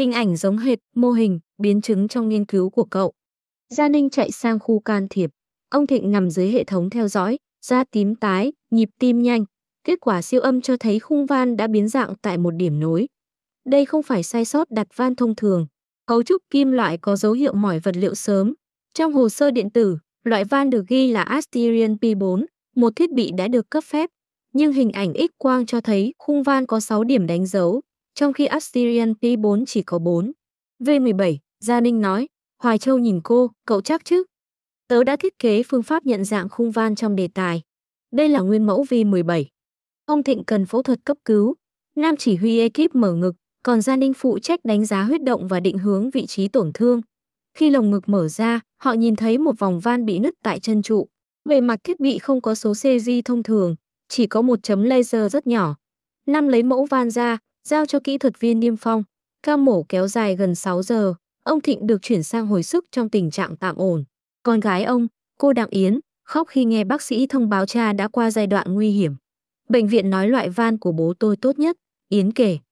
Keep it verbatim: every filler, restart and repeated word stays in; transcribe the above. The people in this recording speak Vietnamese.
Hình ảnh giống hệt mô hình biến chứng trong nghiên cứu của cậu. Gia Ninh chạy sang khu can thiệp. Ông Thịnh nằm dưới hệ thống theo dõi, da tím tái, nhịp tim nhanh. Kết quả siêu âm cho thấy khung van đã biến dạng tại một điểm nối. Đây không phải sai sót đặt van thông thường. Cấu trúc kim loại có dấu hiệu mỏi vật liệu sớm. Trong hồ sơ điện tử, loại van được ghi là Asterion P bốn, một thiết bị đã được cấp phép. Nhưng hình ảnh X-quang cho thấy khung van có sáu điểm đánh dấu, trong khi Asterion P bốn chỉ có bốn. V mười bảy, Gia Ninh nói. Hoài Châu nhìn cô, cậu chắc chứ? Tớ đã thiết kế phương pháp nhận dạng khung van trong đề tài. Đây là nguyên mẫu V mười bảy. Ông Thịnh cần phẫu thuật cấp cứu. Nam chỉ huy ekip mở ngực, còn Gia Ninh phụ trách đánh giá huyết động và định hướng vị trí tổn thương. Khi lồng ngực mở ra, họ nhìn thấy một vòng van bị nứt tại chân trụ. Bề mặt thiết bị không có số xê giê thông thường, chỉ có một chấm laser rất nhỏ. Nam lấy mẫu van ra, giao cho kỹ thuật viên Niêm Phong. Ca mổ kéo dài gần sáu giờ. Ông Thịnh được chuyển sang hồi sức trong tình trạng tạm ổn. Con gái ông, cô Đặng Yến, khóc khi nghe bác sĩ thông báo cha đã qua giai đoạn nguy hiểm. Bệnh viện nói loại van của bố tôi tốt nhất, Yến kể.